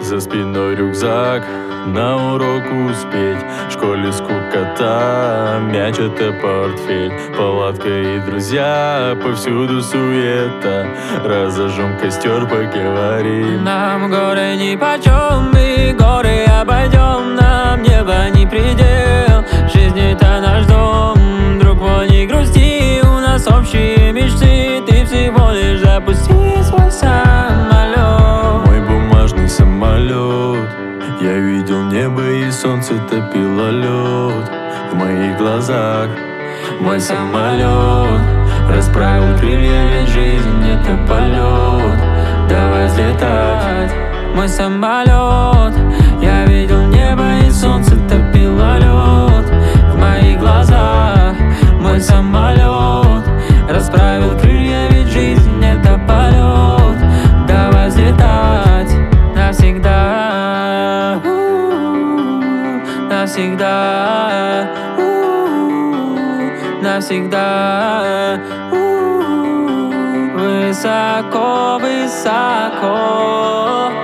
За спиной рюкзак, на урок успеть. В школе скукота, мяч это портфель. Палатка и друзья, повсюду суета. Разожжем костер, поговорим. Нам горы нипочем, мы горы обойдем. Нам небо не предел, жизнь это наш дом. Друг мой, не грусти, у нас общие мечты. Ты всего лишь запусти свой самолет. Мой бумажный самолет. Я видел небо и солнце топило лед. В моих глазах мой самолет расправил крылья, ведь жизнь это полет. Давай взлетать. Мой самолет, я видел небо и солнце топило лед. В моих глазах мой самолет расправил крылья, ведь жизнь это полет. Давай взлетать навсегда, навсегда, навсегда. Высоко, высоко.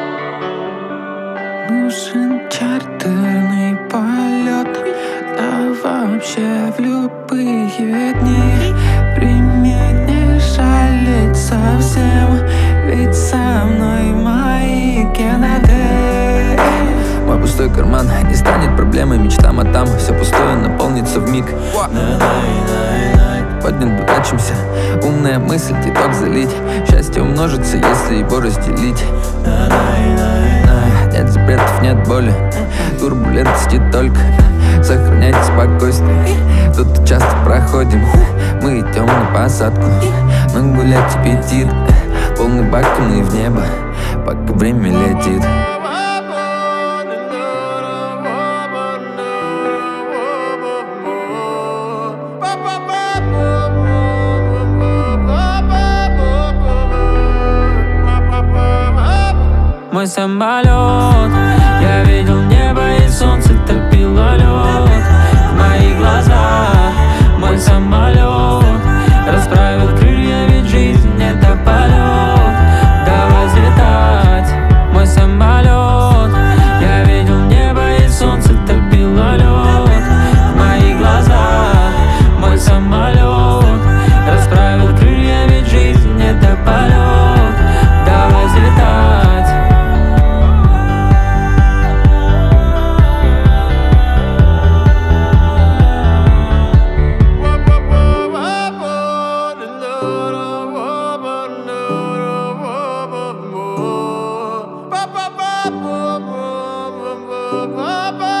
Нужен чартерный полет, да вообще в любые дни. Время не жалеть совсем, ведь со мной мои гены. Мой пустой карман не станет проблемой мечтам, а там все пустое наполнится вмиг. Поднят богачимся, умная мысль, титок залить. Счастье умножится, если его разделить. Нет запретов, нет боли, турбулентности только. Сохраняйте спокойствие, тут часто проходим. Мы идем на посадку, но гулять аппетит. Полный бак, мы в небо, пока время летит. Мой самолет, я видел небо и солнце топило лед. В моих глазах мой самолет расправил крылья, ведь жизнь это полет. Давай взлетать. Мой самолет, я видел небо и солнце топило лед. В моих глазах мой самолет расправил крылья, ведь жизнь это полет. Давай взлетать. Ba ba ba